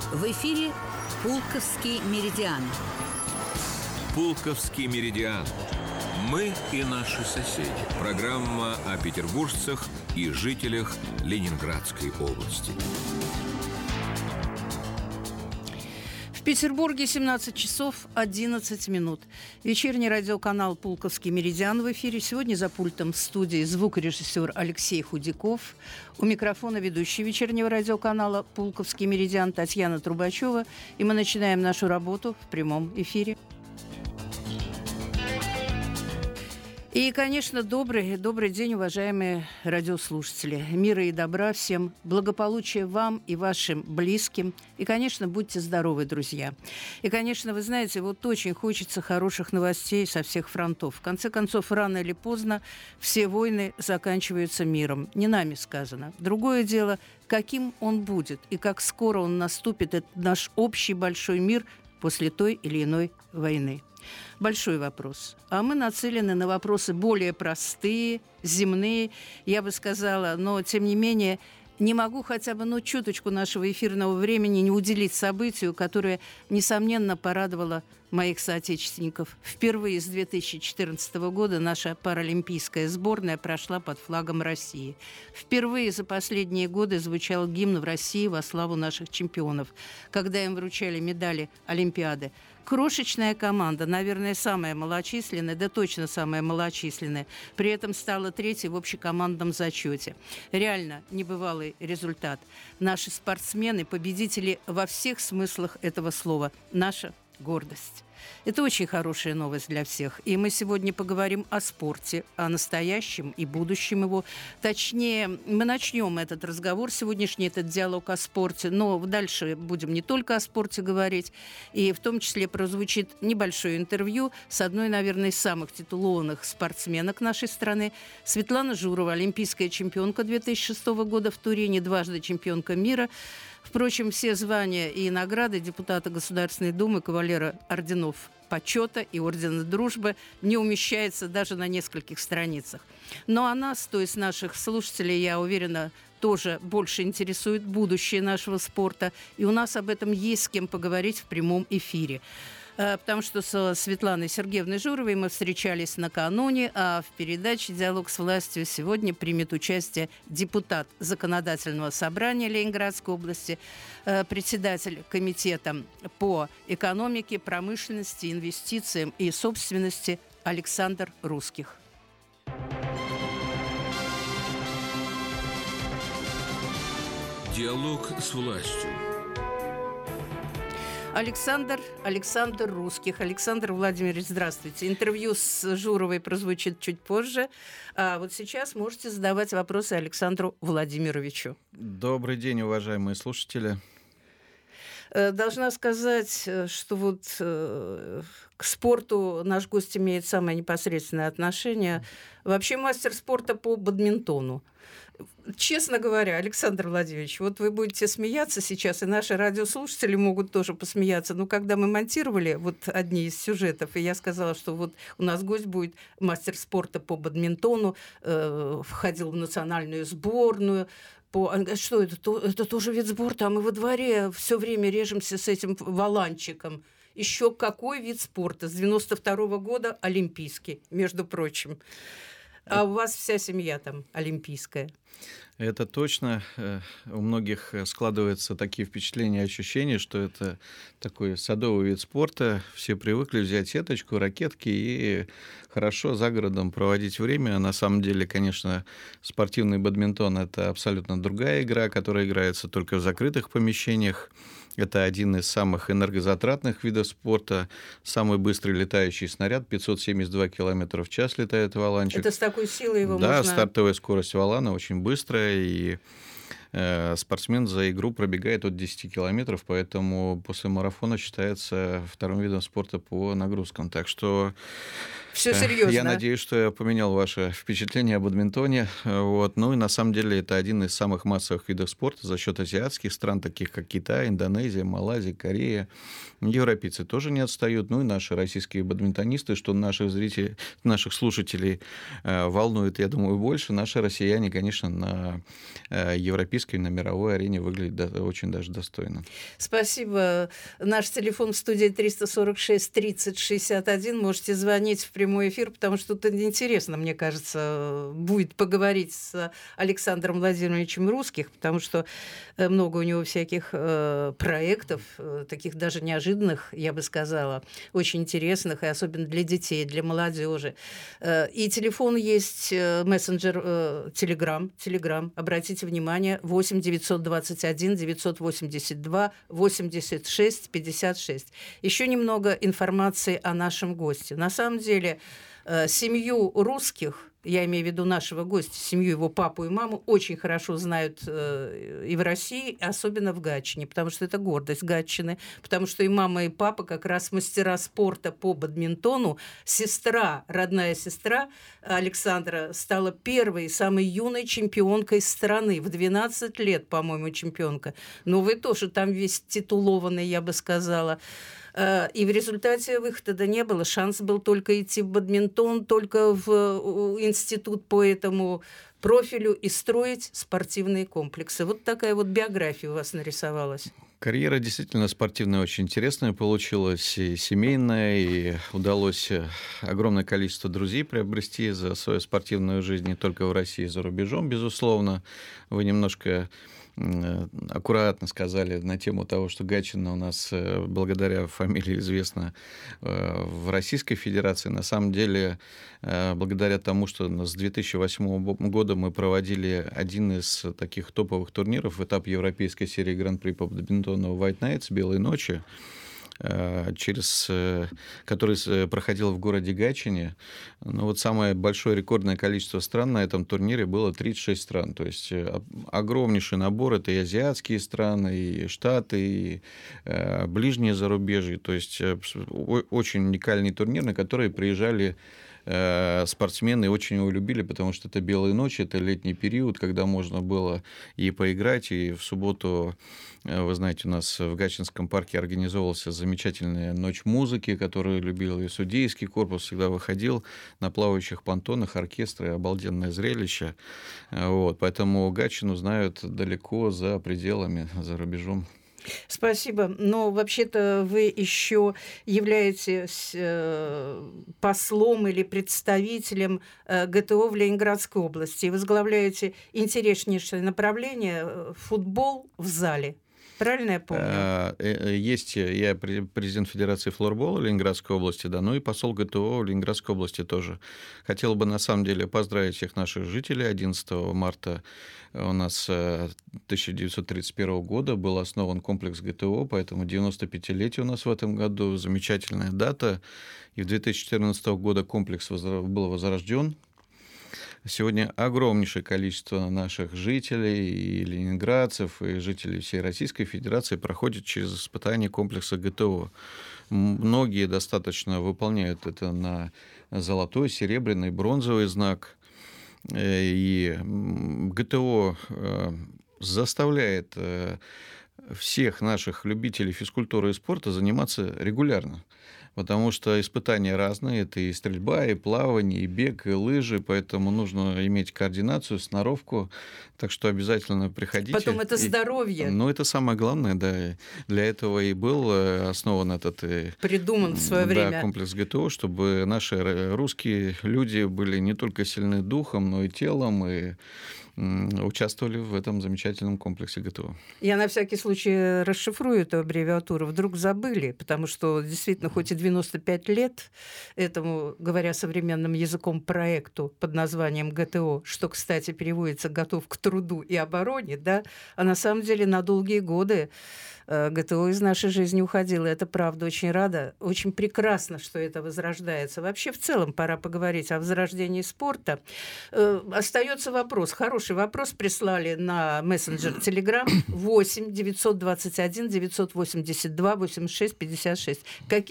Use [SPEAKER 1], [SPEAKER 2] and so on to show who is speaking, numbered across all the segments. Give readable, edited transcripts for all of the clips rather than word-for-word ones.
[SPEAKER 1] В эфире «Пулковский меридиан».
[SPEAKER 2] «Пулковский меридиан». Мы и наши соседи. Программа о петербуржцах и жителях Ленинградской области.
[SPEAKER 3] В Петербурге 17 часов 11 минут. Вечерний радиоканал «Пулковский меридиан» в эфире. Сегодня за пультом студии звукорежиссер Алексей Худяков. У микрофона ведущий вечернего радиоканала «Пулковский меридиан» Татьяна Трубачева. И мы начинаем нашу работу в прямом эфире. И, конечно, добрый день, уважаемые радиослушатели. Мира и добра всем, благополучия вам и вашим близким. И, конечно, будьте здоровы, друзья. И, конечно, вы знаете, вот очень хочется хороших новостей со всех фронтов. В конце концов, рано или поздно все войны заканчиваются миром. Не нами сказано. Другое дело, каким он будет и как скоро он наступит, этот наш общий большой мир после той или иной войны. Большой вопрос. А мы нацелены на вопросы более простые, земные, я бы сказала, но, тем не менее, не могу хотя бы чуточку нашего эфирного времени не уделить событию, которое, несомненно, порадовало моих соотечественников. Впервые с 2014 года наша паралимпийская сборная прошла под флагом России. Впервые за последние годы звучал гимн в России во славу наших чемпионов, когда им вручали медали Олимпиады. Крошечная команда, наверное, самая малочисленная, да точно самая малочисленная, при этом стала третьей в общекомандном зачете. Реально небывалый результат. Наши спортсмены, победители во всех смыслах этого слова. Наша гордость. Это очень хорошая новость для всех. И мы сегодня поговорим о спорте, о настоящем и будущем его. Точнее, мы начнем этот разговор, сегодняшний этот диалог о спорте, но дальше будем не только о спорте говорить, и в том числе прозвучит небольшое интервью с одной, наверное, из самых титулованных спортсменок нашей страны, Светлана Журова, олимпийская чемпионка 2006 года в Турине, дважды чемпионка мира. Впрочем, все звания и награды депутата Государственной Думы, кавалера орденов почета и ордена дружбы не умещается даже на нескольких страницах. Но а нас, то есть наших слушателей, я уверена, тоже больше интересует будущее нашего спорта. И у нас об этом есть с кем поговорить в прямом эфире. Потому что со Светланой Сергеевной Журовой мы встречались накануне, а в передаче «Диалог с властью» сегодня примет участие депутат Законодательного собрания Ленинградской области, председатель комитета по экономике, промышленности, инвестициям и собственности Александр Русских.
[SPEAKER 2] Диалог с властью. Александр
[SPEAKER 3] Русских. Александр Владимирович, здравствуйте. Интервью с Журовой прозвучит чуть позже. А вот сейчас можете задавать вопросы Александру Владимировичу.
[SPEAKER 4] Добрый день, уважаемые слушатели.
[SPEAKER 3] Должна сказать, что к спорту наш гость имеет самое непосредственное отношение. Вообще мастер спорта по бадминтону. Честно говоря, Александр Владимирович, вот вы будете смеяться сейчас, и наши радиослушатели могут тоже посмеяться. Но когда мы монтировали одни из сюжетов, и я сказала, что у нас гость будет мастер спорта по бадминтону, входил в национальную сборную. Что это тоже вид спорта, а мы во дворе все время режемся с этим валанчиком. Еще какой вид спорта? С 92 года олимпийский, между прочим. А у вас вся семья там олимпийская.
[SPEAKER 4] Это точно. У многих складываются такие впечатления и ощущения, что это такой садовый вид спорта. Все привыкли взять сеточку, ракетки и хорошо за городом проводить время. На самом деле, конечно, спортивный бадминтон – это абсолютно другая игра, которая играется только в закрытых помещениях. Это один из самых энергозатратных видов спорта. Самый быстрый летающий снаряд, 572 км в час летает валанчик.
[SPEAKER 3] Это с такой силой его можно...
[SPEAKER 4] Да, стартовая скорость валана очень быстрая, и спортсмен за игру пробегает от 10 километров, поэтому после марафона считается вторым видом спорта по нагрузкам. Так что
[SPEAKER 3] Все серьезно.
[SPEAKER 4] Я надеюсь, что я поменял ваше впечатление об бадминтоне. Вот. Ну и на самом деле это один из самых массовых видов спорта за счет азиатских стран, таких как Китай, Индонезия, Малайзия, Корея. Европейцы тоже не отстают. Ну и наши российские бадминтонисты, что наших зрителей, наших слушателей волнует, я думаю, больше. Наши россияне, конечно, на европейской, на мировой арене выглядят очень даже достойно.
[SPEAKER 3] Спасибо. Наш телефон в студии 346 30 61. Можете звонить в прямой эфир, потому что тут интересно, мне кажется, будет поговорить с Александром Владимировичем Русских, потому что много у него всяких проектов, таких даже неожиданных, я бы сказала, очень интересных, и особенно для детей, для молодежи. И телефон есть, мессенджер Telegram. Обратите внимание, 8 921 982 86 56. Еще немного информации о нашем госте. На самом деле, семью Русских, я имею в виду нашего гостя, семью его папу и маму, очень хорошо знают и в России, особенно в Гатчине, потому что это гордость Гатчины, потому что и мама, и папа как раз мастера спорта по бадминтону. Сестра, родная сестра Александра стала первой, самой юной чемпионкой страны. В 12 лет, по-моему, чемпионка. Но вы тоже там весь титулованный, я бы сказала. И в результате выхода не было. Шанс был только идти в бадминтон, только в институт по этому профилю и строить спортивные комплексы. Вот такая вот биография у вас нарисовалась.
[SPEAKER 4] Карьера действительно спортивная, очень интересная получилась, и семейная, и удалось огромное количество друзей приобрести за свою спортивную жизнь не только в России, за рубежом, безусловно. Вы немножко аккуратно сказали на тему того, что Гатчина у нас благодаря фамилии известна в Российской Федерации. На самом деле, благодаря тому, что с 2008 года мы проводили один из таких топовых турниров, этап Европейской серии Гран-при по бадминтону White Nights, «Белые ночи», который проходил в городе Гатчине. Ну, вот самое большое рекордное количество стран на этом турнире было 36 стран. То есть огромнейший набор. Это и азиатские страны, и Штаты, и ближние зарубежья. То есть очень уникальный турнир, на который приезжали спортсмены, очень его любили, потому что это белые ночи, это летний период, когда можно было и поиграть, и в субботу, вы знаете, у нас в Гатчинском парке организовывалась замечательная ночь музыки, которую любил и судейский корпус, всегда выходил на плавающих понтонах, оркестры, обалденное зрелище. Вот, поэтому Гатчину знают далеко за пределами, за рубежом.
[SPEAKER 3] Спасибо. Но вообще-то вы еще являетесь послом или представителем ГТО в Ленинградской области и возглавляете интереснейшее направление футбол в зале. Правильно я помню?
[SPEAKER 4] Есть, я президент Федерации флорбола Ленинградской области, да, ну и посол ГТО в Ленинградской области тоже. Хотел бы, на самом деле, поздравить всех наших жителей. 11 марта у нас 1931 года был основан комплекс ГТО, поэтому 95-летие у нас в этом году, замечательная дата. И в 2014 года комплекс был возрожден. Сегодня огромнейшее количество наших жителей, и ленинградцев, и жителей всей Российской Федерации проходят через испытания комплекса ГТО. Многие достаточно выполняют это на золотой, серебряный, бронзовый знак. И ГТО заставляет всех наших любителей физкультуры и спорта заниматься регулярно. Потому что испытания разные. Это и стрельба, и плавание, и бег, и лыжи. Поэтому нужно иметь координацию, сноровку. Так что обязательно приходите.
[SPEAKER 3] Потом это здоровье.
[SPEAKER 4] Ну, это самое главное, да. Для этого и был основан этот...
[SPEAKER 3] Придуман в свое время.
[SPEAKER 4] Комплекс ГТО, чтобы наши русские люди были не только сильны духом, но и телом, и участвовали в этом замечательном комплексе ГТО.
[SPEAKER 3] Я на всякий случай расшифрую эту аббревиатуру. Вдруг забыли, потому что действительно хоть и 95 лет этому, говоря современным языком, проекту под названием ГТО, что, кстати, переводится «готов к труду и обороне», да, а на самом деле на долгие годы ГТО из нашей жизни уходило. Это правда, очень рада. Очень прекрасно, что это возрождается. Вообще, в целом, пора поговорить о возрождении спорта. Остается вопрос, хороший вопрос, прислали на мессенджер Telegram 8 921 982 86 56. Каким образом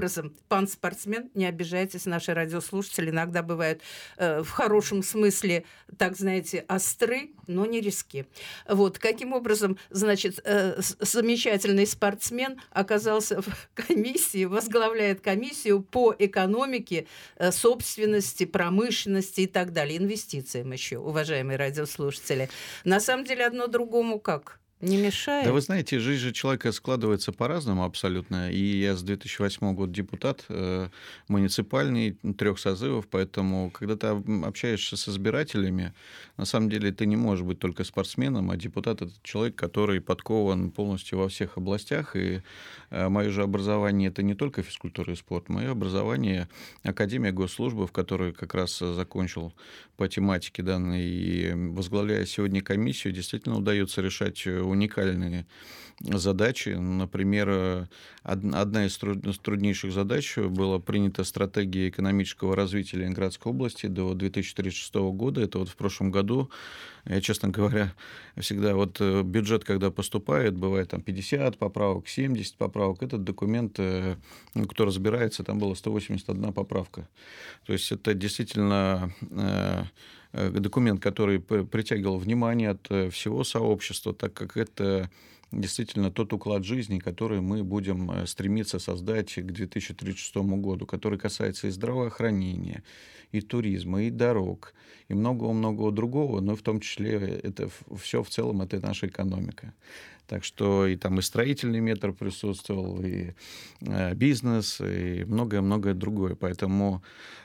[SPEAKER 3] образом, пан спортсмен, не обижайтесь, наши радиослушатели иногда бывают в хорошем смысле, так знаете, остры, но не риски. Вот, каким образом, значит, замечательный спортсмен оказался в комиссии, возглавляет комиссию по экономике, собственности, промышленности и так далее, инвестициям еще, уважаемые радиослушатели. На самом деле одно другому как? Не мешает?
[SPEAKER 4] Да вы знаете, жизнь же человека складывается по-разному абсолютно. И я с 2008 года депутат муниципальный, 3 созывов, поэтому, когда ты общаешься с избирателями, на самом деле ты не можешь быть только спортсменом, а депутат — это человек, который подкован полностью во всех областях. И мое же образование — это не только физкультура и спорт. Мое образование — Академия госслужбы, в которой как раз закончил по тематике данной. И возглавляя сегодня комиссию, действительно удается решать уникальные задачи. Например, одна из труднейших задач была принята стратегия экономического развития Ленинградской области до 2036 года. Это вот в прошлом году. Я, честно говоря, всегда вот бюджет, когда поступает, бывает там 50 поправок, 70 поправок. Этот документ, кто разбирается, там было 181 поправка. То есть это действительно документ, который притягивал внимание от всего сообщества, так как это действительно тот уклад жизни, который мы будем стремиться создать к 2036 году, который касается и здравоохранения, и туризма, и дорог, и многого-многого другого, но в том числе это все в целом это наша экономика. Так что и там и строительный метр присутствовал, и бизнес, и многое-многое другое. Поэтому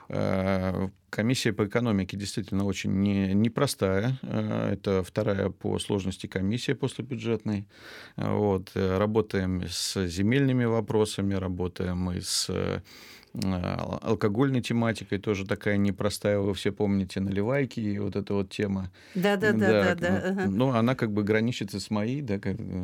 [SPEAKER 4] комиссия по экономике действительно очень непростая. Это вторая по сложности комиссия после бюджетной. Вот. Работаем с земельными вопросами, работаем и с алкогольной тематикой, тоже такая непростая, вы все помните, наливайки, и вот эта вот тема.
[SPEAKER 3] Да.
[SPEAKER 4] Ну, она как бы граничит и с моей, да,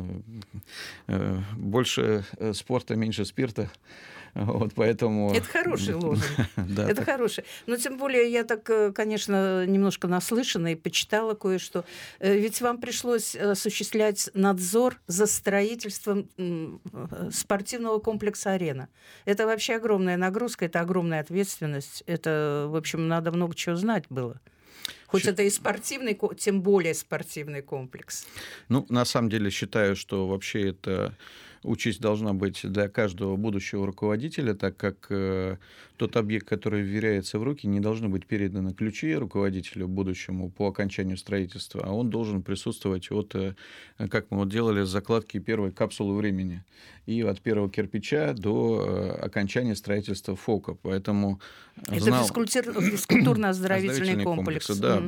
[SPEAKER 4] больше спорта, меньше спирта. Вот, поэтому...
[SPEAKER 3] Это хороший лозунг.
[SPEAKER 4] Да,
[SPEAKER 3] это хороший. Но тем более я так, конечно, немножко наслышана и почитала кое-что. Ведь вам пришлось осуществлять надзор за строительством спортивного комплекса «Арена». Это вообще огромная нагрузка, это огромная ответственность. Это, в общем, надо много чего знать было. Хоть это и спортивный, тем более спортивный комплекс.
[SPEAKER 4] Ну, на самом деле, считаю, что вообще это участь должна быть для каждого будущего руководителя, так как тот объект, который вверяется в руки, не должны быть переданы ключи руководителю будущему по окончанию строительства, а он должен присутствовать от, как мы вот делали, с закладки первой капсулы времени, и от первого кирпича до окончания строительства ФОКа. Поэтому
[SPEAKER 3] это физкультурно-оздоровительный комплекс.
[SPEAKER 4] Да.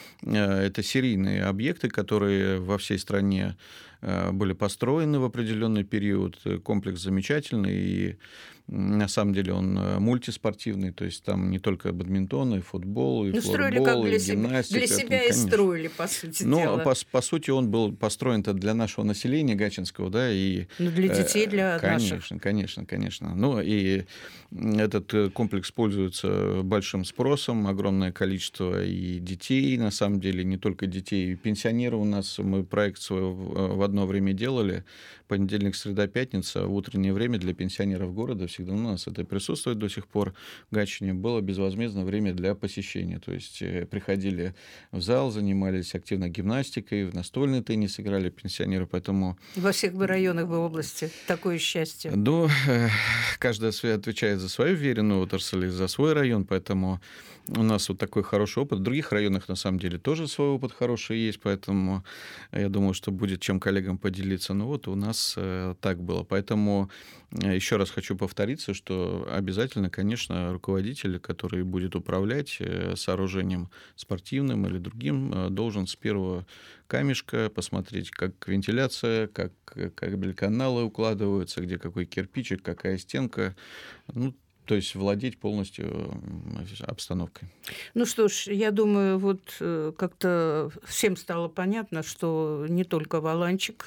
[SPEAKER 4] Это серийные объекты, которые во всей стране были построены в определенный период. Комплекс замечательный, и на самом деле он мультиспортивный, то есть там не только бадминтон, и футбол, и флорбол, и гимнастика.
[SPEAKER 3] Для себя и строили, по сути дела.
[SPEAKER 4] Но по сути он был построен-то для нашего населения гатчинского, да, и...
[SPEAKER 3] Ну, для детей, для наших.
[SPEAKER 4] Конечно. Ну, и этот комплекс пользуется большим спросом, огромное количество и детей, на самом деле, не только детей, и пенсионеры у нас. Мы проект свой в одно время делали, понедельник, среда, пятница, в утреннее время для пенсионеров города, всегда у нас это присутствует до сих пор в Гатчине, было безвозмездное время для посещения. То есть приходили в зал, занимались активно гимнастикой, в настольный теннис играли пенсионеры, поэтому...
[SPEAKER 3] Во всех бы районах бы области такое счастье.
[SPEAKER 4] Ну, каждый отвечает за свою веренную отрасль, за свой район, поэтому у нас вот такой хороший опыт. В других районах, на самом деле, тоже свой опыт хороший есть, поэтому я думаю, что будет чем коллегам поделиться. Но вот у нас так было. Поэтому еще раз хочу повториться, что обязательно, конечно, руководитель, который будет управлять сооружением спортивным или другим, должен с первого камешка посмотреть, как вентиляция, как кабель-каналы укладываются, где какой кирпичик, какая стенка. Ну, то есть владеть полностью обстановкой.
[SPEAKER 3] Ну что ж, я думаю, вот как-то всем стало понятно, что не только Воланчик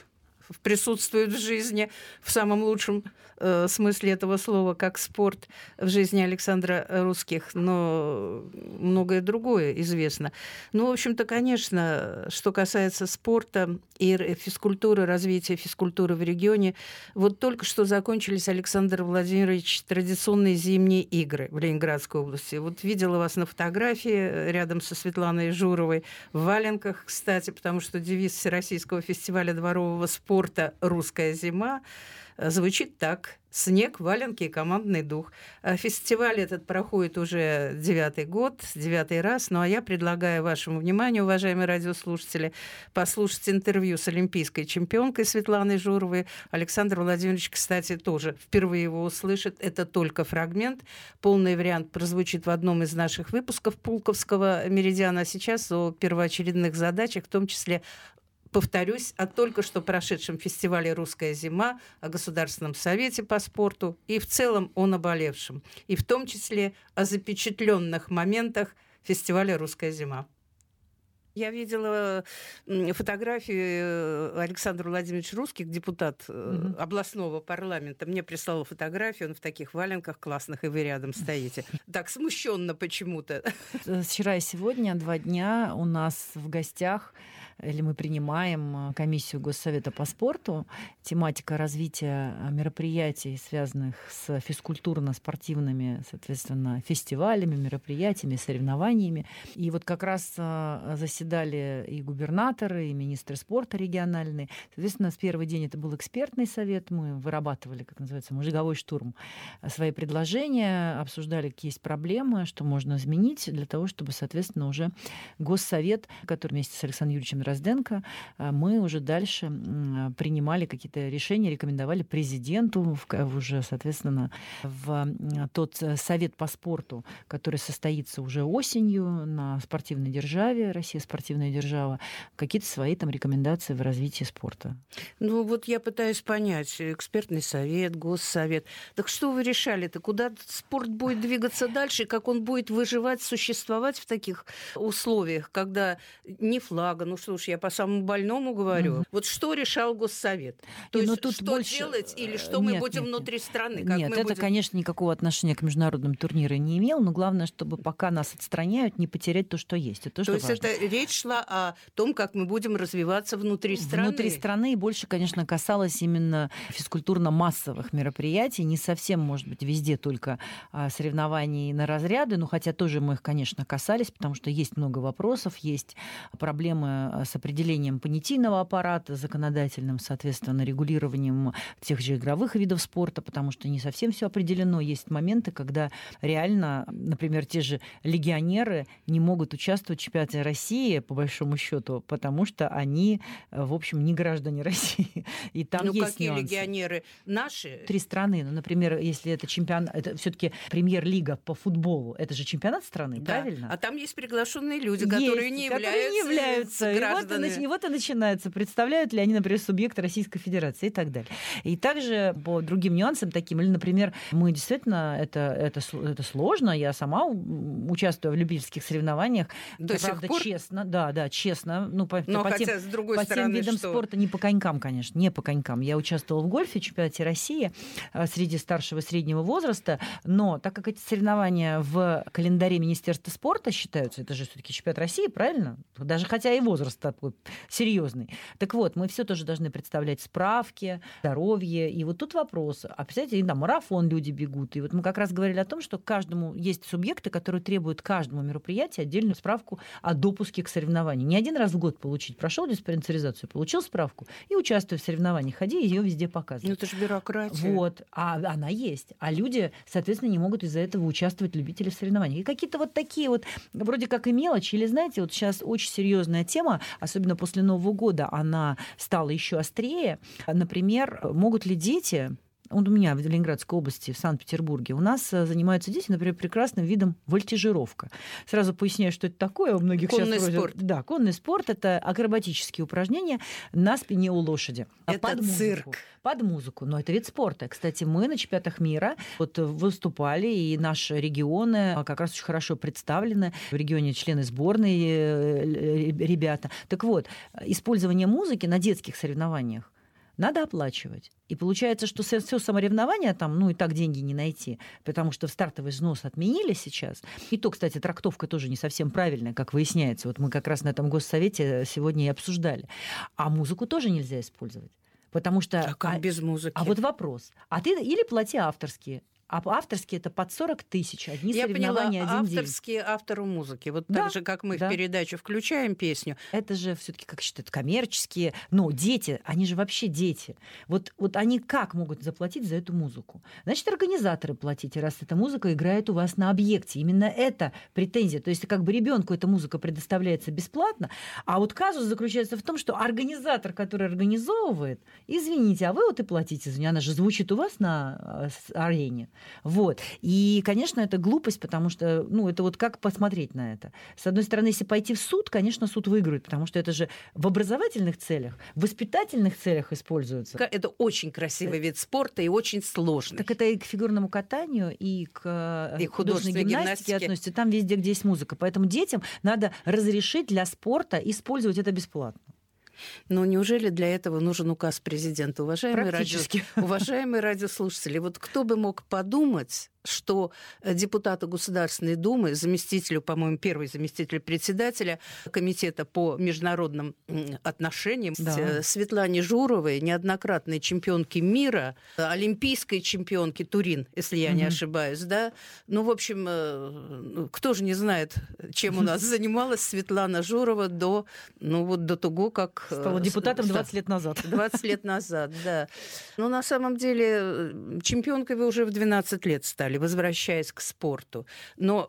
[SPEAKER 3] присутствует в жизни в самом лучшем смысле этого слова, как спорт в жизни Александра Русских, но многое другое известно. Ну, в общем-то, конечно, что касается спорта и физкультуры, развития физкультуры в регионе, вот только что закончились, Александр Владимирович, традиционные зимние игры в Ленинградской области. Вот видела вас на фотографии рядом со Светланой Журовой в валенках, кстати, потому что девиз Всероссийского фестиваля дворового спорта «Русская зима» звучит так: снег, валенки и командный дух. Фестиваль этот проходит уже 9-й год, 9-й раз. Ну а я предлагаю вашему вниманию, уважаемые радиослушатели, послушать интервью с олимпийской чемпионкой Светланой Журовой. Александр Владимирович, кстати, тоже впервые его услышит. Это только фрагмент. Полный вариант прозвучит в одном из наших выпусков Пулковского меридиана. А сейчас о первоочередных задачах, в том числе, повторюсь, о только что прошедшем фестивале «Русская зима», о Государственном совете по спорту и в целом о наболевшем, и в том числе о запечатленных моментах фестиваля «Русская зима». Я видела фотографию Александра Владимировича Русских, депутат областного парламента. Мне прислала фотографию, он в таких валенках классных, и вы рядом стоите. Так смущенно почему-то.
[SPEAKER 5] Вчера и сегодня 2 дня у нас в гостях, или мы принимаем комиссию Госсовета по спорту. Тематика развития мероприятий, связанных с физкультурно-спортивными, соответственно, фестивалями, мероприятиями, соревнованиями. И вот как раз заседали и губернаторы, и министры спорта региональные. Соответственно, в первый день это был экспертный совет. Мы вырабатывали, как называется, мозговой штурм, свои предложения, обсуждали, какие есть проблемы, что можно изменить для того, чтобы, соответственно, уже Госсовет, который вместе с Александром Юрьевичем Дрозденко, мы уже дальше принимали какие-то решения, рекомендовали президенту уже, соответственно, в тот совет по спорту, который состоится уже осенью на спортивной державе, Россия спортивная держава, какие-то свои там рекомендации в развитии спорта.
[SPEAKER 3] Ну вот я пытаюсь понять, экспертный совет, Госсовет. Так что вы решали-то? Куда спорт будет двигаться дальше, как он будет выживать, существовать в таких условиях, когда ни флага, ну что уж я по самому больному говорю. Вот что решал Госсовет? То есть тут что больше делать или что мы будем внутри страны? Как
[SPEAKER 5] нет,
[SPEAKER 3] мы
[SPEAKER 5] это,
[SPEAKER 3] будем...
[SPEAKER 5] конечно, никакого отношения к международным турнирам не имело, но главное, чтобы пока нас отстраняют, не потерять то, что есть. Это
[SPEAKER 3] то есть важно. Это речь шла о том, как мы будем развиваться внутри страны?
[SPEAKER 5] Внутри страны, и больше, конечно, касалось именно физкультурно-массовых мероприятий. Не совсем, может быть, везде только соревнований на разряды, но хотя тоже мы их, конечно, касались, потому что есть много вопросов, есть проблемы с определением понятийного аппарата, законодательным, соответственно, регулированием тех же игровых видов спорта, потому что не совсем все определено. Есть моменты, когда реально, например, те же легионеры не могут участвовать в чемпионате России, по большому счету, потому что они, в общем, не граждане России. И там есть
[SPEAKER 3] какие
[SPEAKER 5] нюансы.
[SPEAKER 3] Легионеры? Наши?
[SPEAKER 5] 3 страны. Ну, например, если это чемпионат, это все-таки премьер-лига по футболу, это же чемпионат страны,
[SPEAKER 3] да.
[SPEAKER 5] Правильно?
[SPEAKER 3] А там есть приглашенные люди, которые не являются гражданами.
[SPEAKER 5] И вот и начинается, представляют ли они, например, субъект Российской Федерации и так далее. И также по другим нюансам таким, или, например, мы действительно, это сложно, я сама участвую в любительских соревнованиях,
[SPEAKER 3] до сих пор?
[SPEAKER 5] Честно, да, честно. Ну, по
[SPEAKER 3] хотя, с другой
[SPEAKER 5] по
[SPEAKER 3] стороны,
[SPEAKER 5] тем видам
[SPEAKER 3] что?
[SPEAKER 5] Спорта, не по конькам, конечно, не по конькам. Я участвовала в гольфе, в чемпионате России среди старшего и среднего возраста, но так как эти соревнования в календаре Министерства спорта считаются, это же все-таки чемпионат России, правильно? Даже хотя и возраст такой серьезный. Так вот, мы все тоже должны представлять справки, здоровье. И вот тут вопрос. А представляете, да, марафон люди бегут. И вот мы как раз говорили о том, что каждому есть субъекты, которые требуют каждому мероприятию отдельную справку о допуске к соревнованию. Не один раз в год получить. Прошел диспансеризацию, получил справку и участвуй в соревнованиях. Ходи и ее везде показывай.
[SPEAKER 3] Ну это же бюрократия.
[SPEAKER 5] Вот. А она есть. А люди, соответственно, не могут из-за этого участвовать, любители в соревнованиях. И какие-то вот такие вот, вроде как и мелочи. Или, знаете, вот сейчас очень серьезная тема, особенно после Нового года, она стала еще острее. Например, могут ли дети... Вот у меня в Ленинградской области, в Санкт-Петербурге, у нас занимаются дети, например, прекрасным видом вольтижировка. Сразу поясняю, что это такое. У многих
[SPEAKER 3] конный
[SPEAKER 5] сейчас
[SPEAKER 3] спорт.
[SPEAKER 5] Да, конный спорт — это акробатические упражнения на спине у лошади.
[SPEAKER 3] Это
[SPEAKER 5] под
[SPEAKER 3] цирк.
[SPEAKER 5] Музыку. Под музыку. Но это вид спорта. Кстати, мы на чемпионатах мира вот выступали, и наши регионы как раз очень хорошо представлены. В регионе члены сборной ребята. Так вот, использование музыки на детских соревнованиях надо оплачивать. И получается, что все саморевнование там, ну и так деньги не найти, потому что стартовый взнос отменили сейчас. И то, кстати, трактовка тоже не совсем правильная, как выясняется. Вот мы как раз на этом госсовете сегодня и обсуждали. А музыку тоже нельзя использовать. Потому что...
[SPEAKER 3] А как без музыки?
[SPEAKER 5] А вот вопрос. А ты или плати авторские. А авторские это под 40 тысяч. Одни соревнования,
[SPEAKER 3] поняла,
[SPEAKER 5] один день.
[SPEAKER 3] авторские автору музыки. Вот
[SPEAKER 5] Да,
[SPEAKER 3] так же, как мы
[SPEAKER 5] да.
[SPEAKER 3] в передачу включаем песню.
[SPEAKER 5] Это же все-таки, как считают, коммерческие. Но дети, они же вообще дети. Вот они как могут заплатить за эту музыку? Значит, организаторы платите, раз эта музыка играет у вас на объекте. Именно это претензия. То есть как бы ребенку эта музыка предоставляется бесплатно, а вот казус заключается в том, что организатор, который организовывает, извините, а вы вот и платите за нее, она же звучит у вас на арене. Вот. И, конечно, это глупость, потому что, ну, это вот как посмотреть на это. С одной стороны, если пойти в суд, конечно, суд выиграет, потому что это же в образовательных целях, в воспитательных целях используется.
[SPEAKER 3] Это очень красивый вид спорта и очень сложный.
[SPEAKER 5] Так это и к фигурному катанию, и к художественной гимнастике относится. Там везде, где есть музыка. Поэтому детям надо разрешить для спорта использовать это бесплатно.
[SPEAKER 3] Но неужели для этого нужен указ президента?
[SPEAKER 5] Практически.
[SPEAKER 3] Уважаемые радиослушатели, вот кто бы мог подумать, что депутату Государственной Думы, заместителю, по-моему, первый заместитель председателя Комитета по международным отношениям,
[SPEAKER 5] да.
[SPEAKER 3] Светлане Журовой, неоднократной чемпионке мира, олимпийской чемпионке Турин, если я не ошибаюсь, да? Ну, в общем, кто же не знает, чем у нас занималась Светлана Журова до того, как...
[SPEAKER 5] Стала депутатом 20 лет назад.
[SPEAKER 3] 20 лет назад, да. Но на самом деле чемпионкой вы уже в 12 лет стали, возвращаясь к спорту. Но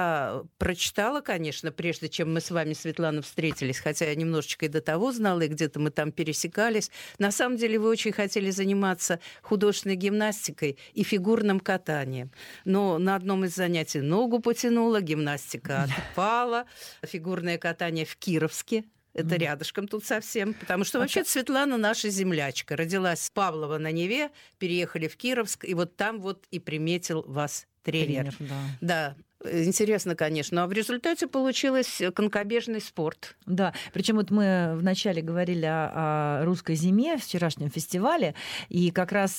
[SPEAKER 3] я прочитала, конечно, прежде чем мы с вами, Светлана, встретились, хотя я немножечко и до того знала, и где-то мы там пересекались. На самом деле вы очень хотели заниматься художественной гимнастикой и фигурным катанием. Но на одном из занятий ногу потянула, гимнастика отпала, фигурное катание в Кировске. Это рядышком тут совсем. Потому что вообще Светлана наша землячка. Родилась в Павлово-на-Неве, переехали в Кировск, и вот там вот и приметил вас тренер. Да. Интересно, конечно. А в результате получилось конькобежный спорт.
[SPEAKER 5] Да, причем вот мы вначале говорили о русской зиме, вчерашнем фестивале, и как раз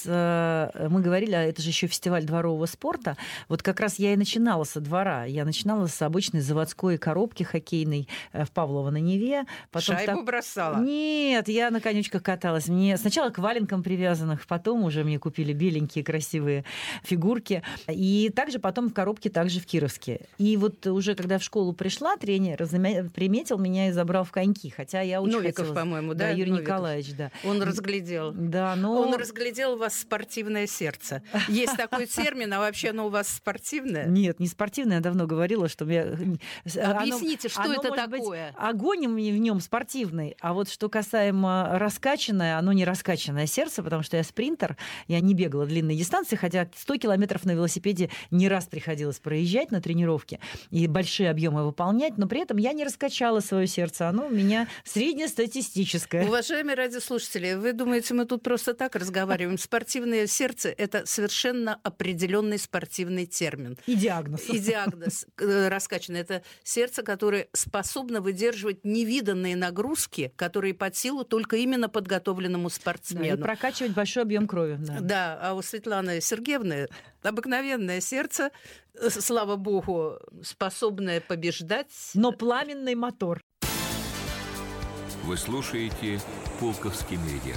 [SPEAKER 5] мы говорили, это же еще фестиваль дворового спорта. Вот как раз я и начинала со двора. Я начинала с обычной заводской коробки хоккейной в Павлово-на-Неве.
[SPEAKER 3] Шайбу бросала?
[SPEAKER 5] Нет, я на конючках каталась. Мне сначала к валенкам привязанных, потом уже мне купили беленькие красивые фигурки. И также потом в коробке, также в Кировске. И вот уже когда в школу пришла, тренер приметил меня и забрал в коньки. Хотя я очень
[SPEAKER 3] Новиков,
[SPEAKER 5] хотела...
[SPEAKER 3] по-моему, да?
[SPEAKER 5] Юрий
[SPEAKER 3] Новиков.
[SPEAKER 5] Николаевич, да.
[SPEAKER 3] Он разглядел.
[SPEAKER 5] Да, но...
[SPEAKER 3] Он разглядел у вас спортивное сердце. Есть такой термин, а вообще оно у вас спортивное?
[SPEAKER 5] Нет, не спортивное. Я давно говорила, что...
[SPEAKER 3] Объясните, что это такое?
[SPEAKER 5] Огонь в нем спортивный. А вот что касаемо раскачанное, оно не раскачанное сердце, потому что я спринтер. Я не бегала длинные дистанции, хотя 100 километров на велосипеде не раз приходилось проезжать на тренировки и большие объемы выполнять, но при этом я не раскачала свое сердце, оно у меня среднестатистическое.
[SPEAKER 3] Уважаемые радиослушатели, вы думаете, мы тут просто так разговариваем? Спортивное сердце – это совершенно определенный спортивный термин.
[SPEAKER 5] И диагноз.
[SPEAKER 3] И диагноз раскачанное. Это сердце, которое способно выдерживать невиданные нагрузки, которые под силу только именно подготовленному спортсмену.
[SPEAKER 5] Да, и прокачивать большой объем крови.
[SPEAKER 3] Да, а у Светланы Сергеевны обыкновенное сердце, слава богу, способное побеждать.
[SPEAKER 5] Но пламенный мотор.
[SPEAKER 2] Вы слушаете «Пулковский меридиан».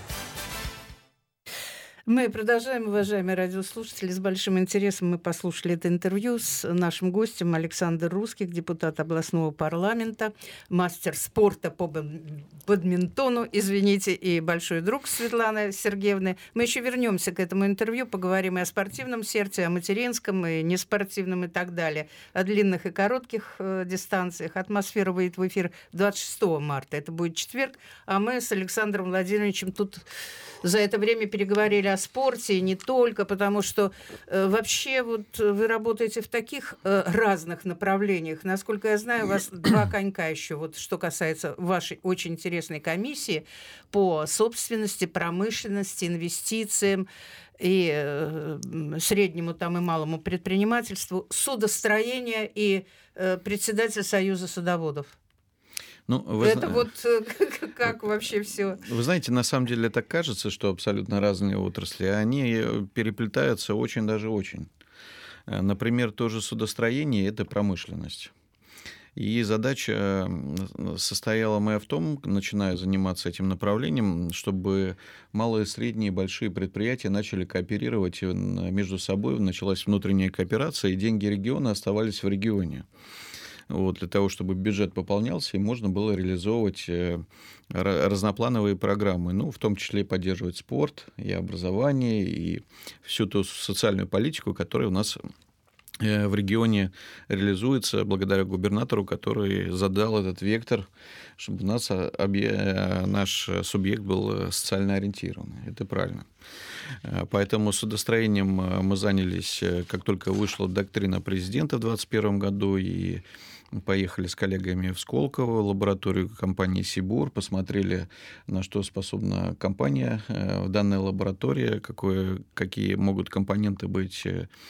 [SPEAKER 3] Мы продолжаем, уважаемые радиослушатели. С большим интересом мы послушали это интервью с нашим гостем Александр Русских, депутат областного парламента, мастер спорта по бадминтону, и большой друг Светланы Сергеевны. Мы еще вернемся к этому интервью, поговорим и о спортивном сердце, о материнском, и неспортивном, и так далее, о длинных и коротких дистанциях. Атмосфера выйдет в эфир 26 марта, это будет четверг, а мы с Александром Владимировичем тут за это время переговорили о спорте, и не только, потому что вообще вот вы работаете в таких разных направлениях. Насколько я знаю, у вас два конька еще, вот что касается вашей очень интересной комиссии по собственности, промышленности, инвестициям и среднему там и малому предпринимательству, судостроение и председатель Союза садоводов.
[SPEAKER 4] Ну,
[SPEAKER 3] Это вот как вообще все?
[SPEAKER 4] Вы знаете, на самом деле так кажется, что абсолютно разные отрасли, а они переплетаются очень даже очень. Например, тоже судостроение — это промышленность. И задача состояла моя в том, начиная заниматься этим направлением, чтобы малые, средние и большие предприятия начали кооперировать между собой, началась внутренняя кооперация, и деньги региона оставались в регионе. Вот, для того, чтобы бюджет пополнялся, и можно было реализовывать разноплановые программы, ну, в том числе поддерживать спорт и образование, и всю ту социальную политику, которая у нас в регионе реализуется благодаря губернатору, который задал этот вектор, чтобы у нас наш субъект был социально ориентированный. Это правильно. Поэтому судостроением мы занялись, как только вышла доктрина президента в 2021 году, и поехали с коллегами в Сколково, в лабораторию компании «Сибур», посмотрели, на что способна компания в данной лаборатории, какие могут компоненты быть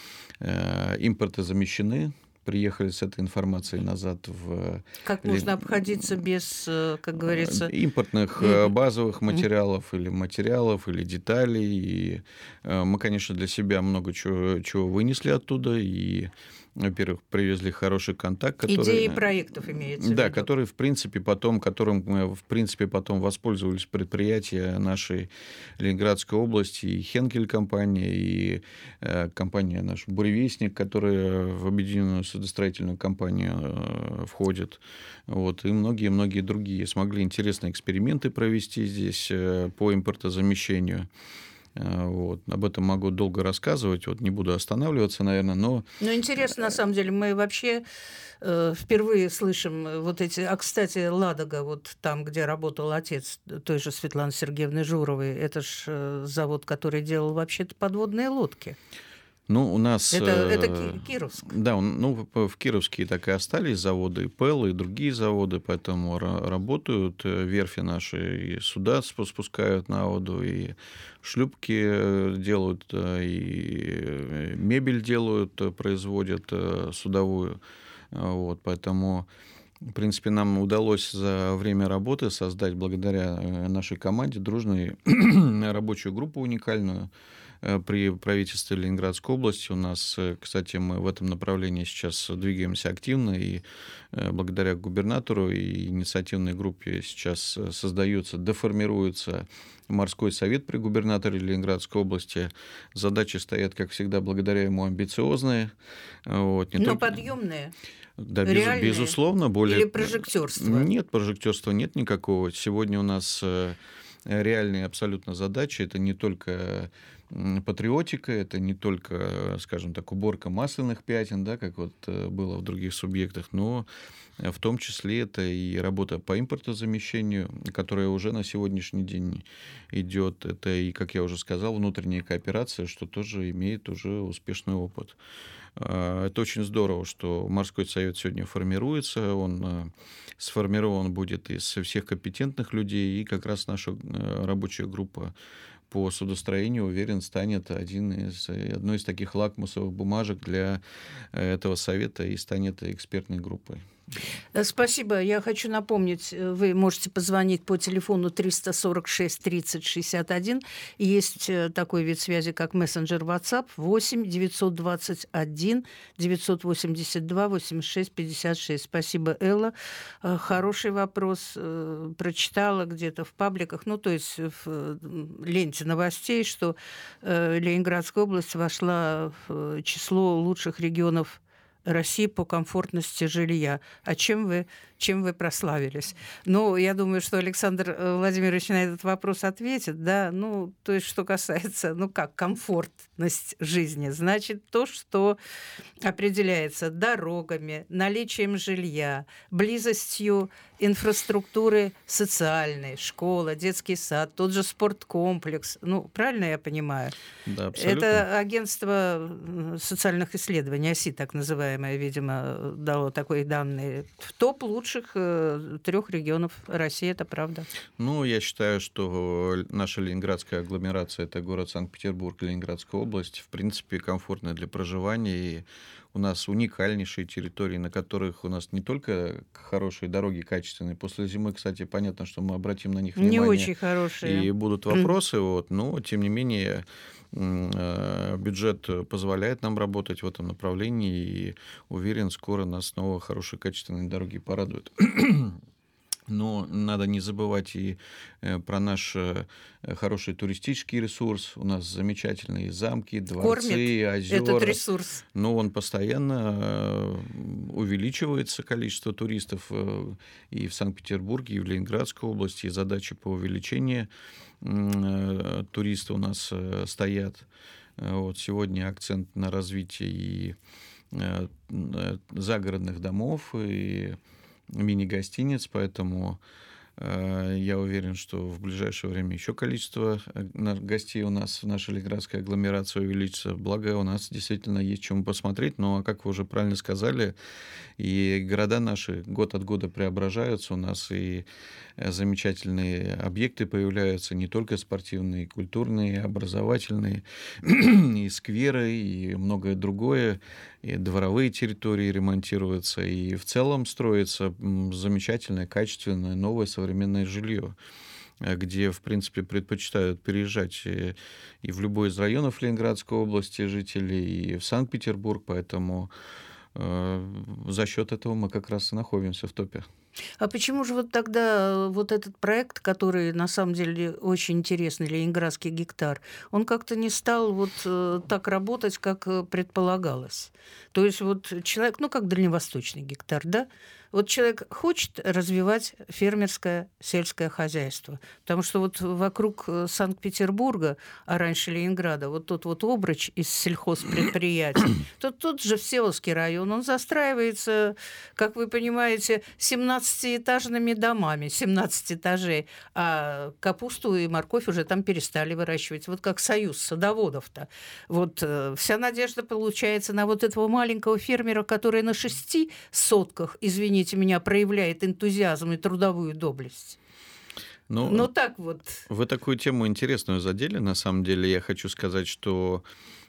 [SPEAKER 4] импортозамещены. Приехали с этой информацией назад в...
[SPEAKER 3] Как можно обходиться без, как говорится...
[SPEAKER 4] импортных базовых материалов или материалов, или деталей. И мы, конечно, для себя много чего вынесли оттуда. И, во-первых, привезли хороший контакт. Который,
[SPEAKER 3] идеи проектов имеется в виду.
[SPEAKER 4] Да, которым, в принципе, потом воспользовались предприятия нашей Ленинградской области, и Хенкель компания, и компания наша «Буревестник», которая в объединенную судостроительную компанию входит. Вот, и многие-многие другие смогли интересные эксперименты провести здесь по импортозамещению. Вот. Об этом могу долго рассказывать, вот не буду останавливаться, наверное, но...
[SPEAKER 3] Ну, интересно, на самом деле, мы вообще впервые слышим вот эти... А, кстати, «Ладога», вот там, где работал отец той же Светланы Сергеевны Журовой, это ж завод, который делал вообще-то подводные лодки.
[SPEAKER 4] Ну, у нас...
[SPEAKER 3] Это Кировск.
[SPEAKER 4] Да, ну, в Кировске так и остались заводы, и ПЭЛ, и другие заводы, поэтому работают верфи наши, и суда спускают на воду, и шлюпки делают, и мебель делают, производят судовую. Вот, поэтому, в принципе, нам удалось за время работы создать, благодаря нашей команде, дружную рабочую группу уникальную, при правительстве Ленинградской области. У нас, кстати, мы в этом направлении сейчас двигаемся активно, и благодаря губернатору и инициативной группе сейчас создается, деформируется морской совет при губернаторе Ленинградской области. Задачи стоят, как всегда, благодаря ему амбициозные. Вот,
[SPEAKER 3] но подъемные.
[SPEAKER 4] Да, безусловно.
[SPEAKER 3] Или прожектерство?
[SPEAKER 4] Нет, прожектерства нет никакого. Сегодня у нас реальные абсолютно задачи. Это не только патриотика, это не только, скажем так, уборка масляных пятен, да, как вот было в других субъектах, но в том числе это и работа по импортозамещению, которая уже на сегодняшний день идет. Это и, как я уже сказал, внутренняя кооперация, что тоже имеет уже успешный опыт. Это очень здорово, что морской совет сегодня формируется, он сформирован будет из всех компетентных людей, и как раз наша рабочая группа по судостроению, уверен, станет одной из таких лакмусовых бумажек для этого совета и станет экспертной группой.
[SPEAKER 3] Спасибо. Я хочу напомнить, вы можете позвонить по телефону 346 30 61. Есть такой вид связи, как мессенджер WhatsApp 8 921 982 86 56. Спасибо, Элла. Хороший вопрос. Прочитала где-то в пабликах, ну, то есть в ленте новостей, что Ленинградская область вошла в число лучших регионов России по комфортности жилья. А чем вы прославились? Ну, я думаю, что Александр Владимирович на этот вопрос ответит, да, ну, то есть, что касается, ну, как, комфортность жизни, значит, то, что определяется дорогами, наличием жилья, близостью инфраструктуры социальной, школа, детский сад, тот же спорткомплекс. Ну, правильно я понимаю?
[SPEAKER 4] Да, абсолютно.
[SPEAKER 3] Это агентство социальных исследований, ОСИ так называемое. называемое, видимо, дало такие данные. В топ лучших 3 регионов России, это правда.
[SPEAKER 4] Ну, я считаю, что наша ленинградская агломерация — это город Санкт-Петербург, Ленинградская область, в принципе, комфортная для проживания, и у нас уникальнейшие территории, на которых у нас не только хорошие дороги, качественные. После зимы, кстати, понятно, что мы обратим на них внимание.
[SPEAKER 3] Не очень хорошие.
[SPEAKER 4] И будут вопросы, но, тем не менее, бюджет позволяет нам работать в этом направлении, и уверен, скоро нас снова хорошие, качественные дороги порадуют. Но надо не забывать и про наш хороший туристический ресурс. У нас замечательные замки, дворцы, озера.
[SPEAKER 3] Этот ресурс.
[SPEAKER 4] Но он постоянно увеличивается, количество туристов и в Санкт-Петербурге, и в Ленинградской области. И задачи по увеличению туристов у нас стоят. Вот сегодня акцент на развитие и загородных домов, и мини-гостиниц, поэтому я уверен, что в ближайшее время еще количество гостей у нас в нашей ленинградской агломерации увеличится. Благо, у нас действительно есть чему посмотреть. Но, как вы уже правильно сказали, и города наши год от года преображаются. У нас и замечательные объекты появляются, не только спортивные, культурные, образовательные, и скверы, и многое другое. И дворовые территории ремонтируются, и в целом строится замечательное, качественное, новое современное жилье, где, в принципе, предпочитают переезжать и в любой из районов Ленинградской области жители, и в Санкт-Петербург, поэтому за счет этого мы как раз и находимся в топе.
[SPEAKER 3] А почему же вот тогда вот этот проект, который на самом деле очень интересный, «Ленинградский гектар», он как-то не стал вот так работать, как предполагалось? То есть вот человек, как дальневосточный гектар, да? Вот человек хочет развивать фермерское сельское хозяйство, потому что вот вокруг Санкт-Петербурга, а раньше Ленинграда, вот тот вот обруч из сельхозпредприятий, тут же Всеволожский район, он застраивается, как вы понимаете, 17-этажными домами, 17 этажей, а капусту и морковь уже там перестали выращивать. Вот как союз садоводов-то. Вот вся надежда получается на вот этого маленького фермера, который на 6 сотках, извините меня, проявляет энтузиазм и трудовую доблесть. Ну так вот.
[SPEAKER 4] Вы такую тему интересную задели. На самом деле я хочу сказать, что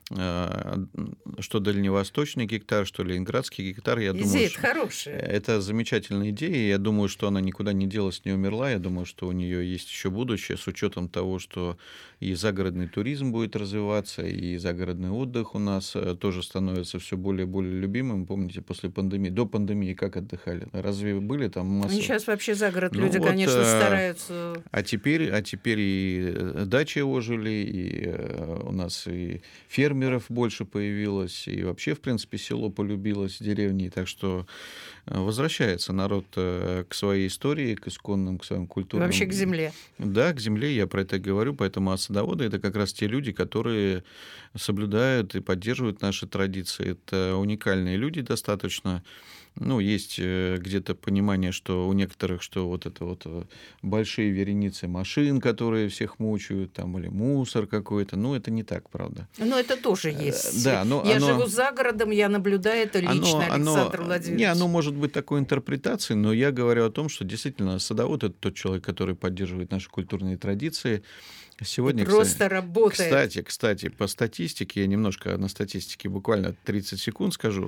[SPEAKER 4] дальневосточный гектар, что ленинградский гектар, я думаю,
[SPEAKER 3] что хорошая.
[SPEAKER 4] Это замечательная идея. Я думаю, что она никуда не делась, не умерла. Я думаю, что у нее есть еще будущее, с учетом того, что и загородный туризм будет развиваться, и загородный отдых у нас тоже становится все более и более любимым. Помните, после пандемии, до пандемии как отдыхали? Разве были там массово?
[SPEAKER 3] Сейчас вообще за город люди, конечно, стараются.
[SPEAKER 4] А теперь и дачи ожили, и у нас и фермеров больше появилось, и вообще, в принципе, село полюбилось, деревни. Так что возвращается народ к своей истории, к исконным, к своим культурным.
[SPEAKER 3] Вообще к земле.
[SPEAKER 4] Да, к земле, я про это говорю. Поэтому садоводы — это как раз те люди, которые соблюдают и поддерживают наши традиции. Это уникальные люди достаточно. Есть где-то понимание, что у некоторых, что вот это вот большие вереницы машин, которые всех мучают, там, или мусор какой-то. Это не так, правда.
[SPEAKER 3] Это тоже есть.
[SPEAKER 4] Да,
[SPEAKER 3] я живу за городом, я наблюдаю это лично, Александр Владимирович.
[SPEAKER 4] Оно может быть такой интерпретацией, но я говорю о том, что действительно садовод — это тот человек, который поддерживает наши культурные традиции. Сегодня,
[SPEAKER 3] просто работает.
[SPEAKER 4] Кстати, по статистике, я немножко на статистике буквально 30 секунд скажу,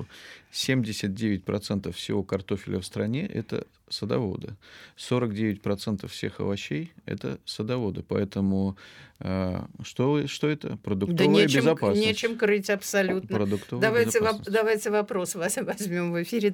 [SPEAKER 4] 79% всего картофеля в стране — это садоводы, 49% всех овощей — это садоводы. Поэтому что это? Продуктовая безопасность.
[SPEAKER 3] Нечем крыть абсолютно. Давайте вопрос возьмем в эфире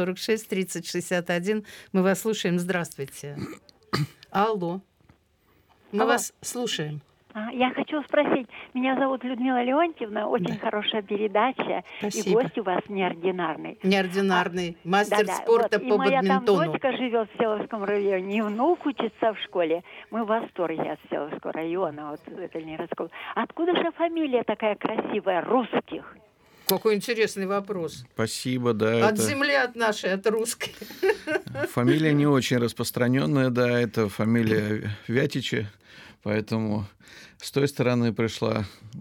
[SPEAKER 3] 346-30-61. Мы вас слушаем. Здравствуйте. Алло. Мы вас слушаем.
[SPEAKER 6] Я хочу спросить. Меня зовут Людмила Леонтьевна. Очень хорошая передача.
[SPEAKER 3] Спасибо.
[SPEAKER 6] И гость у вас неординарный.
[SPEAKER 3] Мастер спорта по бадминтону.
[SPEAKER 6] И моя там дочка живет в Всеволожском районе, и внук учится в школе. Мы в восторге от Всеволожского района, от Ленинградского. Откуда же фамилия такая красивая, русских?
[SPEAKER 3] Какой интересный вопрос.
[SPEAKER 4] Спасибо, да.
[SPEAKER 3] От земли, от нашей, от русской.
[SPEAKER 4] Фамилия не очень распространенная, да, это фамилия Вятича. Поэтому с той стороны пришла.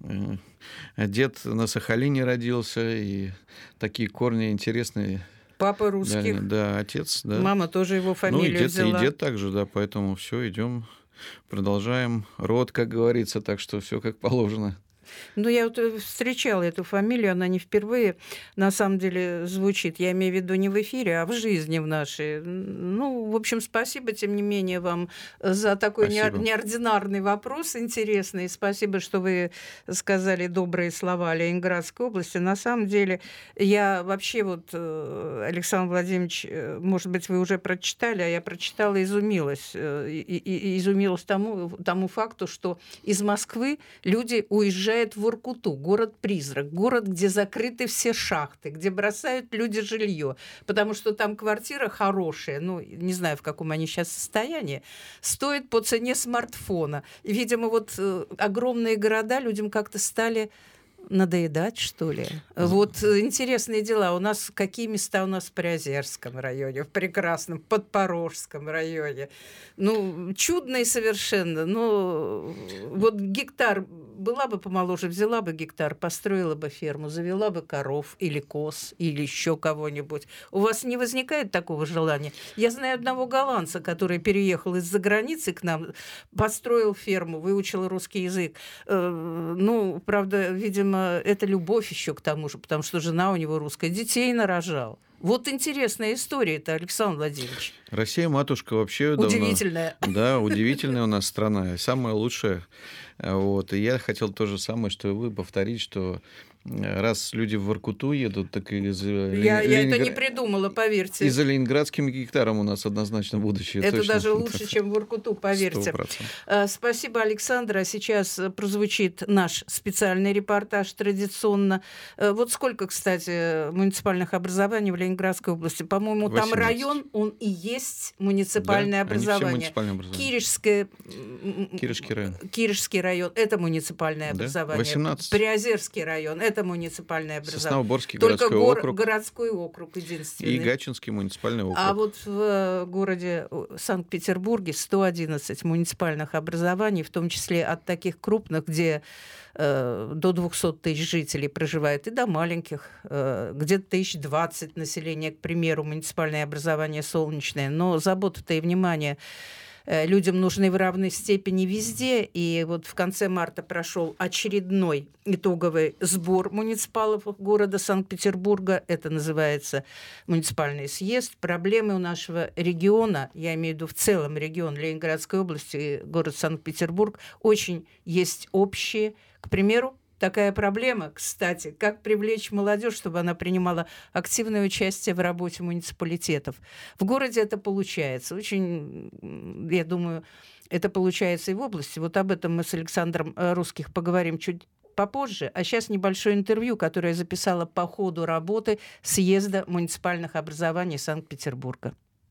[SPEAKER 4] Дед на Сахалине родился, и такие корни интересные.
[SPEAKER 3] Папа русских.
[SPEAKER 4] Да, отец, да.
[SPEAKER 3] Мама тоже его фамилию взяла.
[SPEAKER 4] И дед также, да, поэтому все, идем, продолжаем род, как говорится, так что все как положено.
[SPEAKER 3] Ну, я вот встречала эту фамилию, она не впервые, на самом деле, звучит. Я имею в виду не в эфире, а в жизни в нашей. Ну, в общем, спасибо, тем не менее, вам за такой неординарный вопрос интересный. Спасибо, что вы сказали добрые слова о Ленинградской области. На самом деле, я вообще вот, Александр Владимирович, может быть, вы уже прочитали, а я прочитала и изумилась. И изумилась тому факту, что из Москвы люди уезжают в Воркуту, город-призрак, город, где закрыты все шахты, где бросают люди жилье, потому что там квартира хорошая, ну, не знаю, в каком они сейчас состоянии, стоит по цене смартфона. И, видимо, вот огромные города людям как-то стали надоедать, что ли? Вот интересные дела. У нас какие места у нас в Приозерском районе, в прекрасном Подпорожском районе. Ну, чудные совершенно. Но вот гектар, была бы помоложе, взяла бы гектар, построила бы ферму, завела бы коров или коз, или еще кого-нибудь. У вас не возникает такого желания? Я знаю одного голландца, который переехал из-за границы к нам, построил ферму, выучил русский язык. Ну, правда, видимо, это любовь еще к тому же, потому что жена у него русская, детей нарожал. Вот интересная история-то, Александр Владимирович.
[SPEAKER 4] Россия-матушка вообще
[SPEAKER 3] удивительная.
[SPEAKER 4] Давно, да, удивительная у нас страна, самая лучшая. Вот. И я хотел то же самое, что и вы, повторить, что раз люди в Воркуту едут, так и
[SPEAKER 3] Я это не придумала, поверьте.
[SPEAKER 4] И за ленинградским гектаром у нас однозначно будущее.
[SPEAKER 3] Это
[SPEAKER 4] точно.
[SPEAKER 3] даже лучше, чем в Воркуту, поверьте.
[SPEAKER 4] 100%.
[SPEAKER 3] Спасибо, Александр. А сейчас прозвучит наш специальный репортаж традиционно. Вот сколько, кстати, муниципальных образований в Ленинградской области? По-моему,
[SPEAKER 4] 18.
[SPEAKER 3] там район, он и есть муниципальное образование.
[SPEAKER 4] Киришский район.
[SPEAKER 3] Киришский район – это муниципальное образование.
[SPEAKER 4] 18.
[SPEAKER 3] Приозерский район – это муниципальное образование.
[SPEAKER 4] Сосновоборский
[SPEAKER 3] Только
[SPEAKER 4] городской округ.
[SPEAKER 3] Городской округ единственный.
[SPEAKER 4] И Гатчинский муниципальный округ.
[SPEAKER 3] А вот в городе Санкт-Петербурге 111 муниципальных образований, в том числе от таких крупных, где до 200 тысяч жителей проживает, и до маленьких, где-то 1020 населения, к примеру, муниципальное образование солнечное. Но забота-то и внимание людям нужны в равной степени везде. И вот в конце марта прошел очередной итоговый сбор муниципалов города Санкт-Петербурга. Это называется муниципальный съезд. Проблемы у нашего региона, я имею в виду в целом регион Ленинградской области, город Санкт-Петербург, очень есть общие. К примеру, такая проблема, кстати, как привлечь молодежь, чтобы она принимала активное участие в работе муниципалитетов. В городе это получается. Очень, я думаю, это получается и в области. Вот об этом мы с Александром Русских поговорим чуть попозже. А сейчас небольшое интервью, которое я записала по ходу работы съезда муниципальных образований Санкт-Петербурга.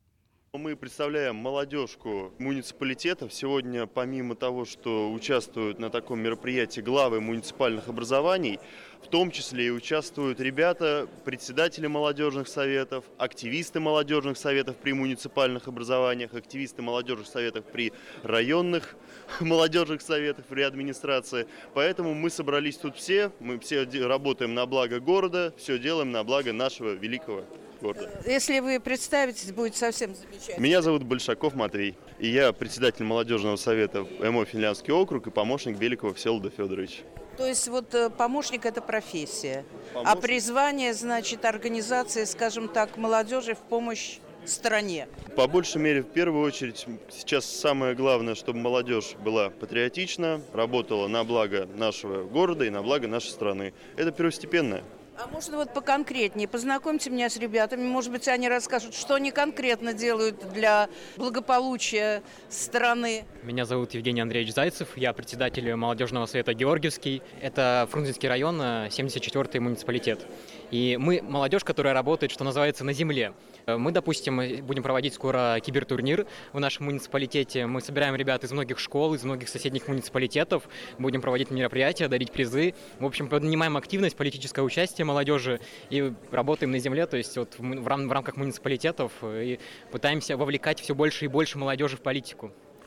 [SPEAKER 7] Мы представляем молодежку муниципалитетов. Сегодня, помимо того, что участвуют на таком мероприятии главы муниципальных образований, в том числе и участвуют ребята, председатели молодежных советов, активисты молодежных советов при муниципальных образованиях, активисты молодежных советов при районных молодежных советах, при администрации. Поэтому мы собрались тут все, мы все работаем на благо города, все делаем на благо нашего великого города.
[SPEAKER 3] Если вы представитесь, будет совсем замечательно.
[SPEAKER 7] Меня зовут Большаков Матвей, и я председатель молодежного совета МО Финляндский округ и помощник Беликова Всеволода Федоровича.
[SPEAKER 3] То есть вот помощник – это профессия, а призвание, значит, организация, скажем так, молодежи в помощь стране.
[SPEAKER 7] По большей мере, в первую очередь, сейчас самое главное, чтобы молодежь была патриотична, работала на благо нашего города и на благо нашей страны. Это первостепенное.
[SPEAKER 3] А можно вот поконкретнее? Познакомьте меня с ребятами. Может быть, они расскажут, что они конкретно делают для благополучия страны.
[SPEAKER 8] Меня зовут Евгений Андреевич Зайцев. Я председатель молодежного совета Георгиевский. Это Фрунзенский район, 74-й муниципалитет. И мы молодежь, которая работает, что называется, на земле. Мы, допустим, будем проводить скоро кибертурнир в нашем муниципалитете. Мы собираем ребят из многих школ, из многих соседних муниципалитетов. Будем проводить мероприятия, дарить призы. В общем, поднимаем активность, политическое участие молодежи и работаем на земле, то есть вот в рамках муниципалитетов и пытаемся вовлекать все больше и больше молодежи в политику.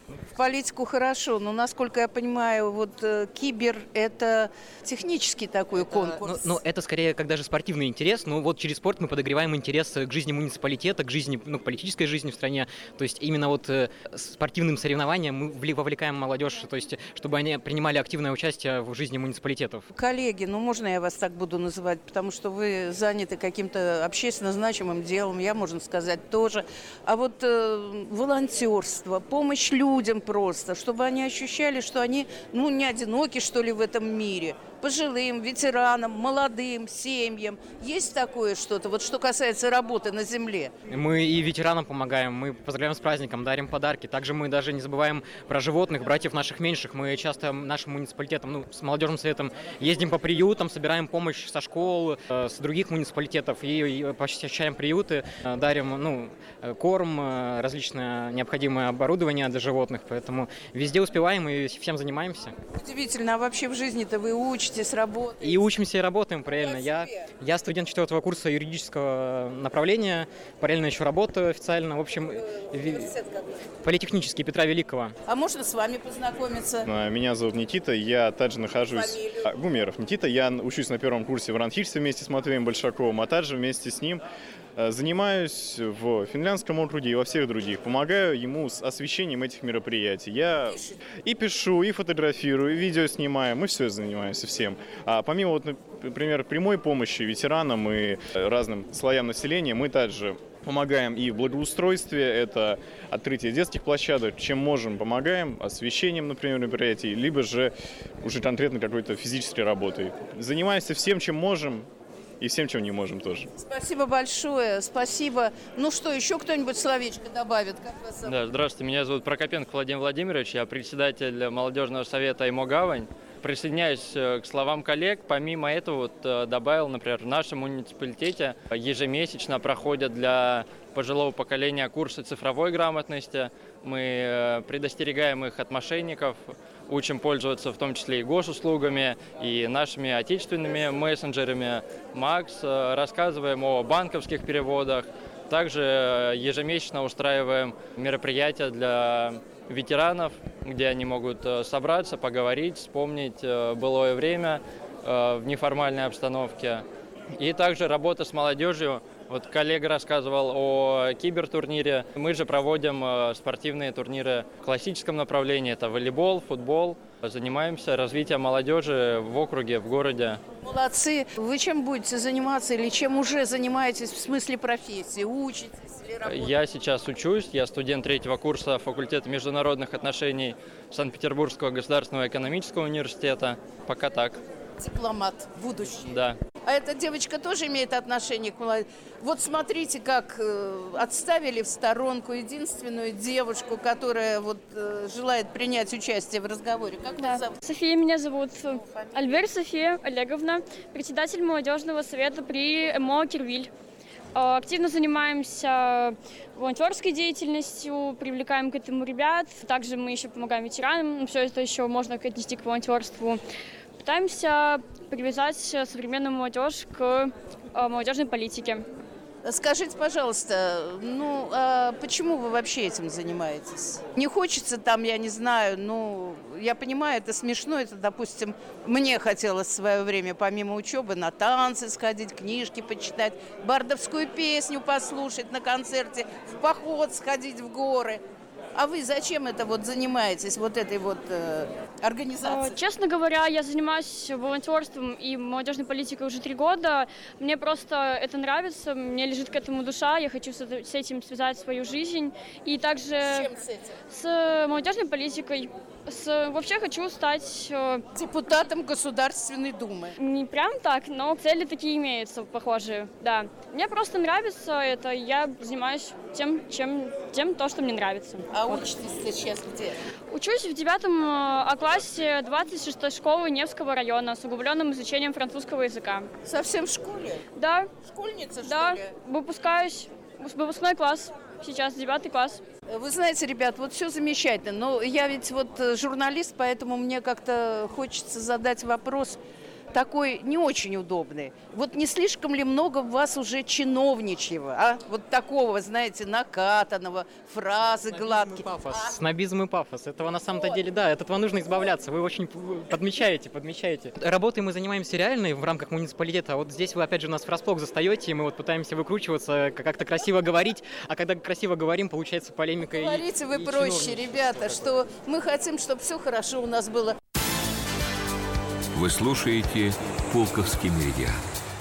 [SPEAKER 3] В политику хорошо, но, насколько я понимаю, вот кибер – это технический такой конкурс.
[SPEAKER 8] Ну, это скорее как даже спортивный интерес. Но вот через спорт мы подогреваем интерес к жизни муниципалитета, к жизни, к политической жизни в стране. То есть именно вот спортивным соревнованием мы вовлекаем молодежь, то есть чтобы они принимали активное участие в жизни муниципалитетов.
[SPEAKER 3] Коллеги, можно я вас так буду называть, потому что вы заняты каким-то общественно значимым делом, я, можно сказать, тоже. А вот волонтерство, помощь людям просто, чтобы они ощущали, что они, не одиноки, что ли, в этом мире. Пожилым, ветеранам, молодым, семьям. Есть такое что-то, вот что касается работы на земле?
[SPEAKER 8] Мы и ветеранам помогаем, мы поздравляем с праздником, дарим подарки. Также мы даже не забываем про животных, братьев наших меньших. Мы часто нашим муниципалитетом, с молодежным советом ездим по приютам, собираем помощь со школ, с других муниципалитетов и посещаем приюты, дарим корм, различное необходимое оборудование для животных. Поэтому везде успеваем и всем занимаемся.
[SPEAKER 3] Удивительно, а вообще в жизни-то вы учитесь, работаете?
[SPEAKER 8] И учимся, и работаем параллельно. Я студент 4-го курса юридического направления, параллельно еще работаю официально. В общем, политехнический Петра Великого.
[SPEAKER 3] А можно с вами познакомиться?
[SPEAKER 9] Меня зовут Никита, я также нахожусь... Гумеров Никита, я учусь на 1-м курсе в РАНХИЛьсе вместе с Матвеем Большаковым, а также вместе с ним занимаюсь в Финляндском округе и во всех других. Помогаю ему с освещением этих мероприятий. Я и пишу, и фотографирую, и видео снимаю. Мы все занимаемся всем. А помимо, например, прямой помощи ветеранам и разным слоям населения, мы также помогаем и в благоустройстве, это открытие детских площадок, чем можем, помогаем, освещением, например, мероприятий, либо же уже конкретно какой-то физической работой. Занимаемся всем, чем можем, и всем, чем не можем тоже.
[SPEAKER 3] Спасибо большое, спасибо. Что, еще кто-нибудь словечко добавит? Как вас зовут?
[SPEAKER 10] Да, здравствуйте, меня зовут Прокопенко Владимир Владимирович, я председатель молодежного совета «Имо-Гавань». Присоединяюсь к словам коллег. Помимо этого, добавил, например, в нашем муниципалитете ежемесячно проходят для пожилого поколения курсы цифровой грамотности. Мы предостерегаем их от мошенников, учим пользоваться в том числе и госуслугами, и нашими отечественными мессенджерами. Макс, рассказываем о банковских переводах. Также ежемесячно устраиваем мероприятия для ветеранов, где они могут собраться, поговорить, вспомнить былое время в неформальной обстановке. И также работа с молодежью. Вот коллега рассказывал о кибертурнире. Мы же проводим спортивные турниры в классическом направлении. Это волейбол, футбол. Занимаемся развитием молодежи в округе, в городе.
[SPEAKER 3] Молодцы. Вы чем будете заниматься или чем уже занимаетесь в смысле профессии? Учитесь или работаете?
[SPEAKER 10] Я сейчас учусь. Я студент 3-го курса факультета международных отношений Санкт-Петербургского государственного экономического университета. Пока так.
[SPEAKER 3] Дипломат, будущий.
[SPEAKER 10] Да.
[SPEAKER 3] А эта девочка тоже имеет отношение к молодежи? Вот смотрите, как отставили в сторонку единственную девушку, которая желает принять участие в разговоре. Как вас зовут?
[SPEAKER 11] София, меня зовут. Альберт София Олеговна, председатель молодежного совета при МО «Кирвиль». Активно занимаемся волонтерской деятельностью, привлекаем к этому ребят. Также мы еще помогаем ветеранам. Все это еще можно отнести к волонтерству. Пытаемся привязать современную молодежь к молодежной политике.
[SPEAKER 3] Скажите, пожалуйста, а почему вы вообще этим занимаетесь? Не хочется я не знаю, я понимаю, это смешно, это, допустим, мне хотелось в свое время помимо учебы на танцы сходить, книжки почитать, бардовскую песню послушать на концерте, в поход сходить в горы. А вы зачем занимаетесь этой организацией?
[SPEAKER 11] Честно говоря, я занимаюсь волонтерством и молодежной политикой уже 3 года. Мне просто это нравится, мне лежит к этому душа, я хочу с этим связать свою жизнь. И также
[SPEAKER 3] с чем с этим?
[SPEAKER 11] С молодежной политикой. Вообще хочу стать...
[SPEAKER 3] депутатом Государственной Думы.
[SPEAKER 11] Не прям так, но цели такие имеются, похожие, да. Мне просто нравится это, я занимаюсь тем, что мне нравится.
[SPEAKER 3] А учитесь сейчас где?
[SPEAKER 11] Учусь в 9 классе 26-й школы Невского района с углубленным изучением французского языка.
[SPEAKER 3] Совсем в школе?
[SPEAKER 11] Да.
[SPEAKER 3] Школьница, что
[SPEAKER 11] да,
[SPEAKER 3] ли?
[SPEAKER 11] выпускаюсь, выпускной класс, сейчас 9 класс.
[SPEAKER 3] Вы знаете, ребят, все замечательно, но я ведь журналист, поэтому мне как-то хочется задать вопрос. такой не очень удобный. Вот не слишком ли много в вас уже чиновничьего, а? Вот такого, знаете, накатанного, фразы гладкие.
[SPEAKER 8] Снобизм и пафос. Этого на самом-то деле, да, от этого нужно избавляться. Вы очень подмечаете. Работой мы занимаемся реально в рамках муниципалитета, а вот здесь вы опять же нас врасплох застаете, и мы вот пытаемся выкручиваться, как-то красиво говорить, а когда красиво говорим, получается полемика.
[SPEAKER 3] Говорите вы проще, ребята, что мы хотим, чтобы все хорошо у нас было.
[SPEAKER 2] Вы слушаете «Пулковский меридиан».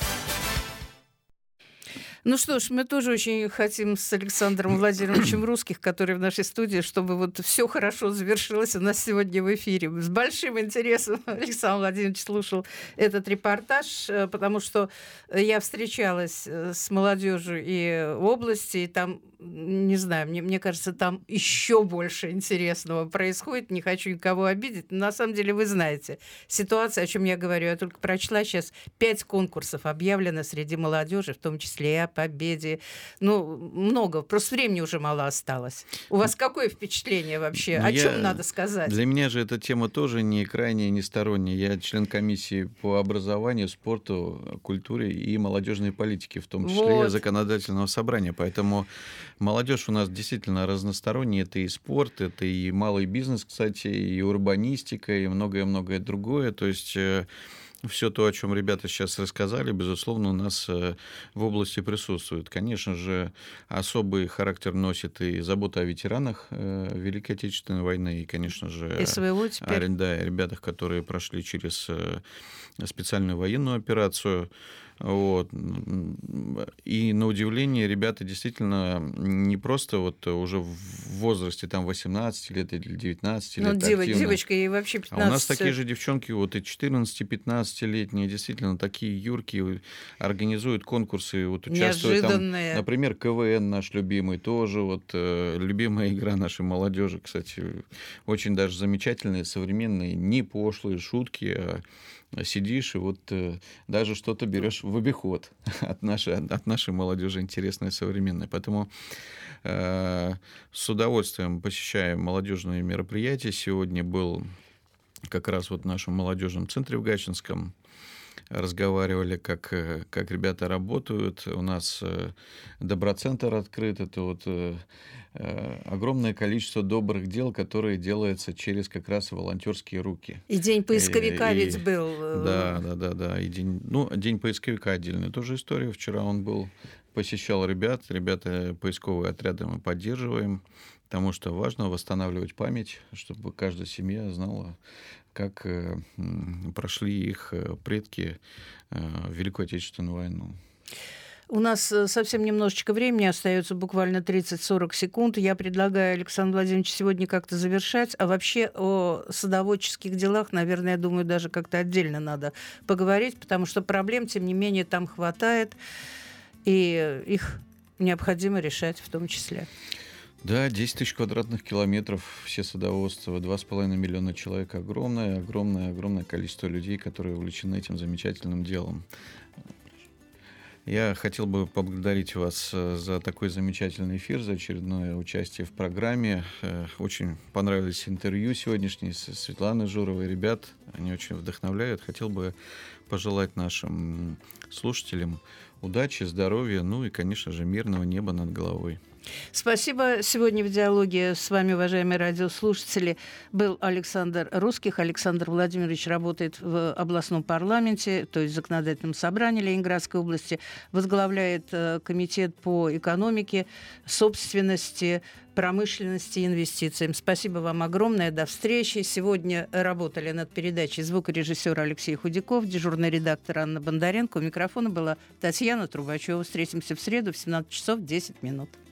[SPEAKER 3] Ну что ж, мы тоже очень хотим с Александром Владимировичем Русских, который в нашей студии, чтобы вот все хорошо завершилось у нас сегодня в эфире. С большим интересом Александр Владимирович слушал этот репортаж, потому что я встречалась с молодежью и в области, и там, не знаю, мне кажется, там еще больше интересного происходит. Не хочу никого обидеть, но на самом деле вы знаете ситуацию, о чем я говорю. Я только прочла сейчас 5 конкурсов объявлено среди молодежи, в том числе и о победе. Ну, много. Просто времени уже мало осталось. У вас какое впечатление вообще? О чем надо сказать?
[SPEAKER 4] Для меня же эта тема тоже не крайняя, не сторонняя. Я член комиссии по образованию, спорту, культуре и молодежной политике, в том числе законодательного собрания. Поэтому молодежь у нас действительно разносторонняя. Это и спорт, это и малый бизнес, кстати, и урбанистика, и многое-многое другое. То есть все то, о чем ребята сейчас рассказали, безусловно, у нас в области присутствует. Конечно же, особый характер носит и забота о ветеранах Великой Отечественной войны, и, конечно же,
[SPEAKER 3] СВО теперь.
[SPEAKER 4] Да, ребятах, которые прошли через специальную военную операцию. Вот. И на удивление ребята действительно не просто вот уже в возрасте там 18 лет или 19 лет
[SPEAKER 3] девочка, ей вообще 15.
[SPEAKER 4] А у нас такие же девчонки, вот и 14-15-летние, действительно такие юркие, организуют конкурсы, вот участвуют там, например, КВН наш любимый тоже, вот любимая игра нашей молодежи, кстати, очень даже замечательные, современные, не пошлые шутки, а сидишь и вот даже что-то берешь в обиход от нашей молодежи, интересное, современное. Поэтому с удовольствием посещаем молодежные мероприятия. Сегодня был как раз вот в нашем молодежном центре в Гатчинском. Разговаривали, как ребята работают. У нас Доброцентр открыт. Это вот огромное количество добрых дел, которые делаются через как раз волонтерские руки.
[SPEAKER 3] И День поисковика ведь был.
[SPEAKER 4] Да. И День поисковика отдельная тоже история. Вчера он был, посещал ребята, поисковые отряды мы поддерживаем, потому что важно восстанавливать память, чтобы каждая семья знала, как прошли их предки в Великую Отечественную войну.
[SPEAKER 3] У нас совсем немножечко времени остается, буквально 30-40 секунд. Я предлагаю, Александр Владимирович, сегодня как-то завершать. А вообще о садоводческих делах, наверное, я думаю, даже как-то отдельно надо поговорить, потому что проблем, тем не менее, там хватает, и их необходимо решать в том числе.
[SPEAKER 4] Да, 10 тысяч квадратных километров, все садоводства, 2,5 миллиона человек. Огромное количество людей, которые увлечены этим замечательным делом. Я хотел бы поблагодарить вас за такой замечательный эфир, за очередное участие в программе. Очень понравились интервью сегодняшние с Светланой Журовой. Ребят, они очень вдохновляют. Хотел бы пожелать нашим слушателям удачи, здоровья, ну и, конечно же, мирного неба над головой.
[SPEAKER 3] Спасибо. Сегодня в диалоге с вами, уважаемые радиослушатели, был Александр Русских. Александр Владимирович работает в областном парламенте, то есть в законодательном собрании Ленинградской области, возглавляет комитет по экономике, собственности, промышленности и инвестициям. Спасибо вам огромное. До встречи. Сегодня работали над передачей звукорежиссер Алексей Худяков, дежурный редактор Анна Бондаренко. У микрофона была Татьяна Трубачева. Встретимся в среду в 17 часов 10 минут.